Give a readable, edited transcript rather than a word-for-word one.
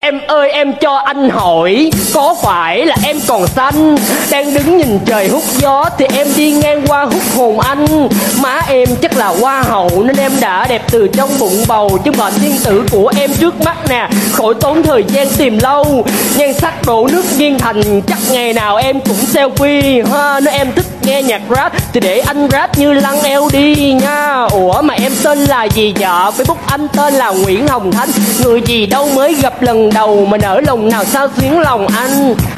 Em ơi em cho anh hỏi, có phải là em còn xanh, đang đứng nhìn trời hút gió thì em đi ngang qua hút hồn anh? Má em chắc là hoa hậu nên em đã đẹp từ trong bụng bầu, chứ bệnh thiên tử của em trước mắt nè, khỏi tốn thời gian tìm lâu. Nhan sắc đổ nước nghiêng thành, chắc ngày nào em cũng selfie ha. Nếu em thích nghe nhạc rap thì để anh rap như Lăng eo đi nha. Ủa mà em tên là gì vợ? Facebook anh tên là Nguyễn Hồng Thanh, người gì đâu mới gặp lần đầu mà nở lòng nào sao xuyến lòng anh.